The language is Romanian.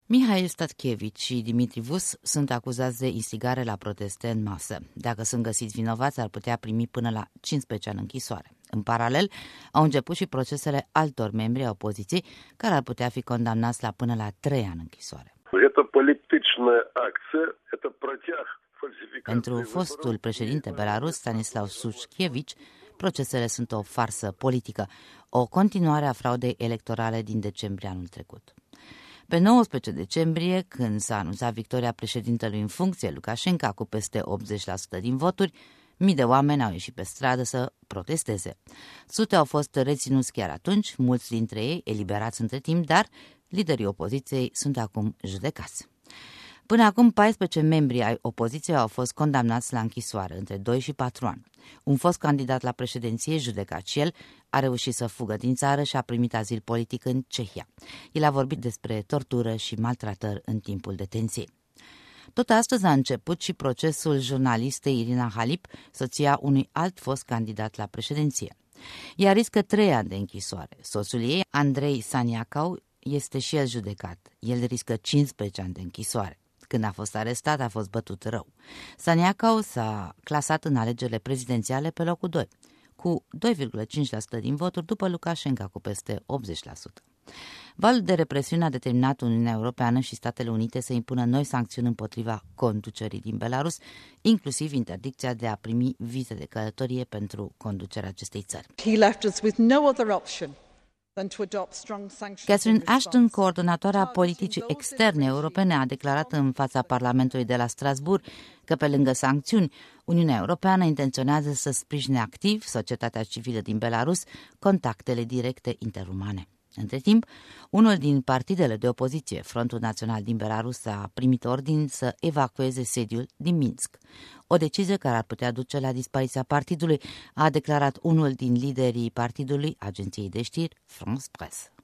Mihail Statkevich și Dimitri Vus sunt acuzați de instigare la proteste în masă. Dacă sunt găsiți vinovați, ar putea primi până la 15 ani închisoare. În paralel, au început și procesele altor membri ai opoziției, care ar putea fi condamnați la până la 3 ani închisoare. Pentru fostul președinte belarus, Stanislav Sushkevich, procesele sunt o farsă politică, o continuare a fraudei electorale din decembrie anul trecut. Pe 19 decembrie, când s-a anunțat victoria președintelui în funcție, Lukashenko, cu peste 80% din voturi, mii de oameni au ieșit pe stradă să protesteze. Sute au fost reținuți chiar atunci, mulți dintre ei eliberați între timp, dar liderii opoziției sunt acum judecați. Până acum, 14 membri ai opoziției au fost condamnați la închisoare, între 2 și 4 ani. Un fost candidat la președinție, judecat și el, a reușit să fugă din țară și a primit azil politic în Cehia. El a vorbit despre tortură și maltratări în timpul detenției. Tot astăzi a început și procesul jurnalistei Irina Halip, soția unui alt fost candidat la președinție. Ea riscă 3 ani de închisoare. Soțul ei, Andrei Saniacau, este și el judecat. El riscă 15 ani de închisoare. Când a fost arestat, a fost bătut rău. Saniacau s-a clasat în alegerile prezidențiale pe locul 2, cu 2,5% din voturi, după Lukashenko cu peste 80%. Valul de represiune a determinat Uniunea Europeană și Statele Unite să impună noi sancțiuni împotriva conducerii din Belarus, inclusiv interdicția de a primi vize de călătorie pentru conducerea acestei țări. Catherine Ashton, coordonatoarea politicii externe europene, a declarat în fața Parlamentului de la Strasbourg că, pe lângă sancțiuni, Uniunea Europeană intenționează să sprijine activ societatea civilă din Belarus, contactele directe interumane. Între timp, unul din partidele de opoziție, Frontul Național din Belarus, a primit ordin să evacueze sediul din Minsk. O decizie care ar putea duce la dispariția partidului, a declarat unul din liderii partidului, agenției de știri France Presse.